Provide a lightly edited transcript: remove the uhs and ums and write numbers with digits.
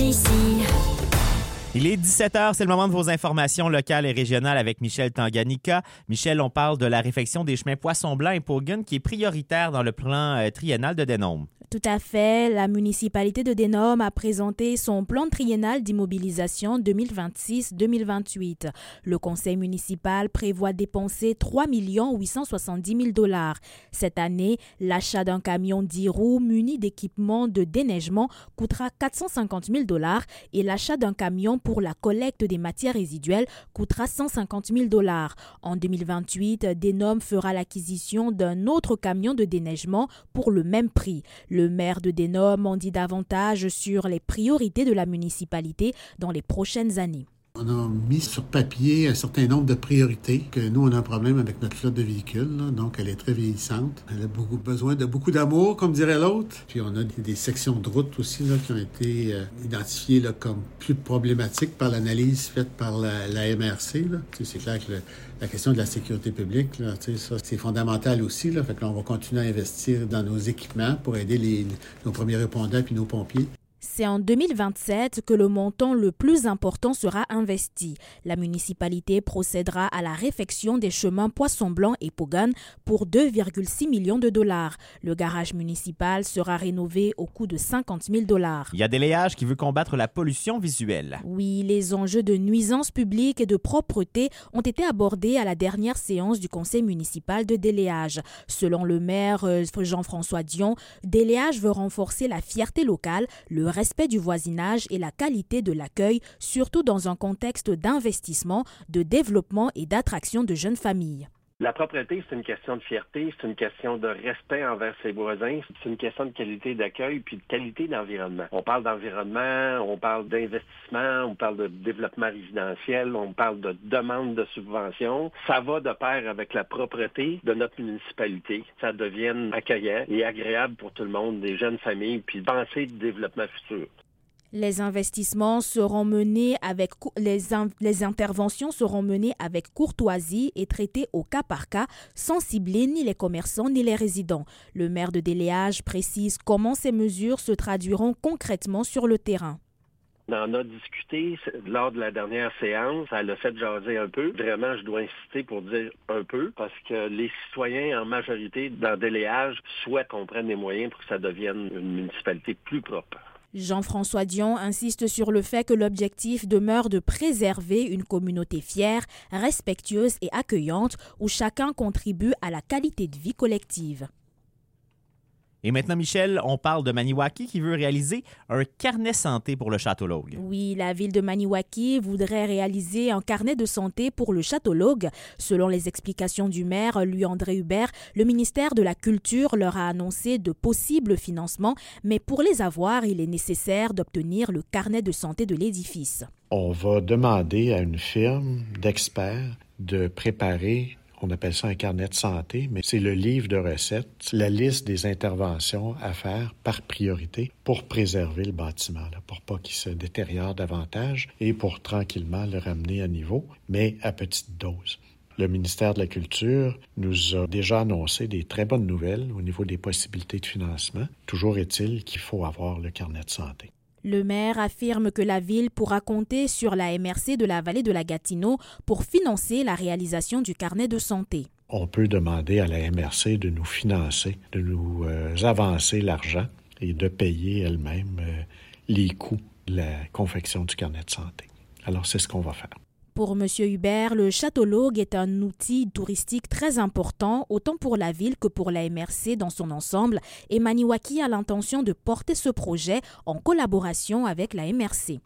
ici. Il est 17h, c'est le moment de vos informations locales et régionales avec Michel Tanganyika. Michel, on parle de la réfection des chemins Poisson-Blanc et Paugun qui est prioritaire dans le plan triennal de Denôme. Tout à fait. La municipalité de Denôme a présenté son plan triennal d'immobilisation 2026-2028. Le conseil municipal prévoit dépenser 3 870 000 $. Cette année, l'achat d'un camion 10 roues muni d'équipements de déneigement coûtera 450 000 $ et l'achat d'un camion pour la collecte des matières résiduelles coûtera 150 000 $. En 2028, Denôme fera l'acquisition d'un autre camion de déneigement pour le même prix. Le maire de Denôme en dit davantage sur les priorités de la municipalité dans les prochaines années. On a mis sur papier un certain nombre de priorités, que nous, on a un problème avec notre flotte de véhicules, là, donc elle est très vieillissante. Elle a besoin de beaucoup d'amour, comme dirait l'autre. Puis on a des sections de route aussi là, qui ont été identifiées là, comme plus problématiques par l'analyse faite par la MRC. Là. C'est clair que la question de la sécurité publique, là, ça, c'est fondamental aussi. Là. Fait que là, on va continuer à investir dans nos équipements pour aider nos premiers répondants puis nos pompiers. C'est en 2027 que le montant le plus important sera investi. La municipalité procédera à la réfection des chemins Poisson-Blanc et Paugun pour 2,6 millions de $. Le garage municipal sera rénové au coût de 50 000 $. Il y a Déléage qui veut combattre la pollution visuelle. Oui, les enjeux de nuisance publique et de propreté ont été abordés à la dernière séance du conseil municipal de Déléage. Selon le maire Jean-François Dion, Déléage veut renforcer la fierté locale, le respect du voisinage et la qualité de l'accueil, surtout dans un contexte d'investissement, de développement et d'attraction de jeunes familles. La propreté, c'est une question de fierté, c'est une question de respect envers ses voisins, c'est une question de qualité d'accueil puis de qualité d'environnement. On parle d'environnement, on parle d'investissement, on parle de développement résidentiel, on parle de demande de subventions. Ça va de pair avec la propreté de notre municipalité. Ça devienne accueillant et agréable pour tout le monde, des jeunes familles, puis penser de développement futur. Les investissements seront menés avec les interventions seront menées avec courtoisie et traitées au cas par cas, sans cibler ni les commerçants ni les résidents. Le maire de Déléage précise comment ces mesures se traduiront concrètement sur le terrain. On en a discuté lors de la dernière séance. Ça l'a fait jaser un peu. Vraiment, je dois insister pour dire un peu, parce que les citoyens, en majorité, dans Déléage, souhaitent qu'on prenne des moyens pour que ça devienne une municipalité plus propre. Jean-François Dion insiste sur le fait que l'objectif demeure de préserver une communauté fière, respectueuse et accueillante où chacun contribue à la qualité de vie collective. Et maintenant, Michel, on parle de Maniwaki qui veut réaliser un carnet santé pour le Châteaulogue. Oui, la ville de Maniwaki voudrait réaliser un carnet de santé pour le Châteaulogue. Selon les explications du maire, Louis-André Hubert, le ministère de la Culture leur a annoncé de possibles financements, mais pour les avoir, il est nécessaire d'obtenir le carnet de santé de l'édifice. On va demander à une firme d'experts de préparer, on appelle ça un carnet de santé, mais c'est le livre de recettes, la liste des interventions à faire par priorité pour préserver le bâtiment, là, pour pas qu'il se détériore davantage et pour tranquillement le ramener à niveau, mais à petite dose. Le ministère de la Culture nous a déjà annoncé des très bonnes nouvelles au niveau des possibilités de financement. Toujours est-il qu'il faut avoir le carnet de santé. Le maire affirme que la ville pourra compter sur la MRC de la vallée de la Gatineau pour financer la réalisation du carnet de santé. On peut demander à la MRC de nous financer, de nous avancer l'argent et de payer elle-même les coûts de la confection du carnet de santé. Alors, c'est ce qu'on va faire. Pour M. Hubert, le Châteaulogue est un outil touristique très important, autant pour la ville que pour la MRC dans son ensemble, et Maniwaki a l'intention de porter ce projet en collaboration avec la MRC.